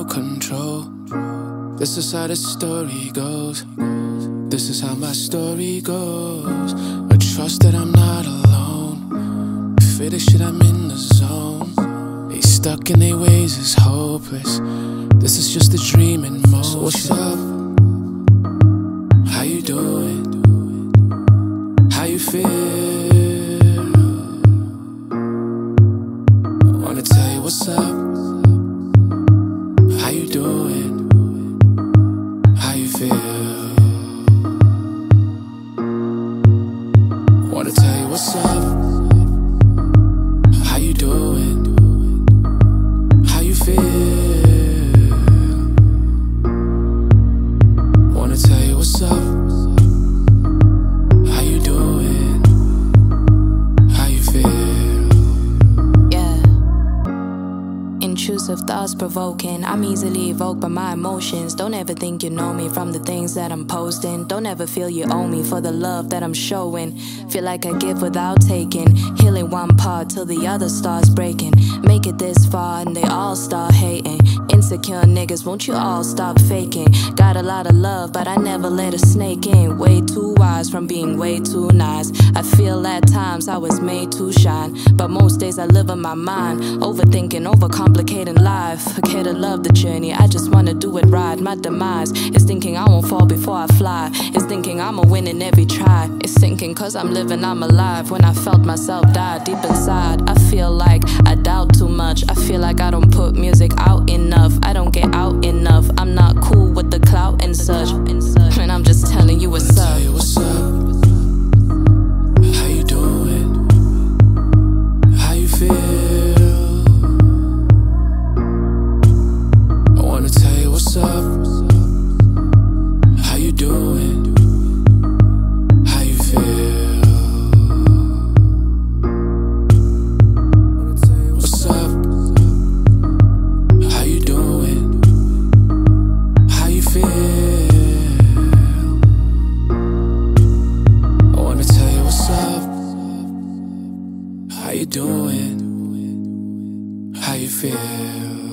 control. This is how the story goes. This is how my story goes. But trust that I'm not alone. Fear the shit, I'm in the zone. They stuck in their ways, it's hopeless. This is just a dream in motion. So what's up? How you doing? How you feel? I wanna tell you what's up. How you doing? How you feel? I wanna tell you what's up. How you doing? How you feel? I wanna tell you what's up. How you doing? How you feel? Yeah. Intrusive thoughts provoking. I'm easily evoked by my emotions. Don't ever think you know me from the things that I'm posting. Don't ever feel you owe me for the love that I'm showing. Feel like I give without taking. Healing one part till the other starts breaking. Make it this far and they all start hating. Insecure niggas, won't you all stop faking? Got a lot of love, but I never let a snake in. Way too wise from being way too nice. I feel at times I was made to shine, but most days I live in my mind. Overthinking, overcomplicating life. Forget to love the journey, I just wanna do it right. My demise is thinking I won't fall before I fly. It's thinking I'ma win in every try. It's thinking cause I'm living, I'm alive. When I felt myself die deep inside, I feel like I doubt too much. I feel like I don't put music out enough. I don't get out enough. I'm not cool with the clout and such. And I'm just telling you what's up. What's up? How you doing? How you feel? I wanna tell you what's up. How you doing? How you feel? What's up? How you doing? How you feel? I wanna tell you what's up. How you doing? How you feel?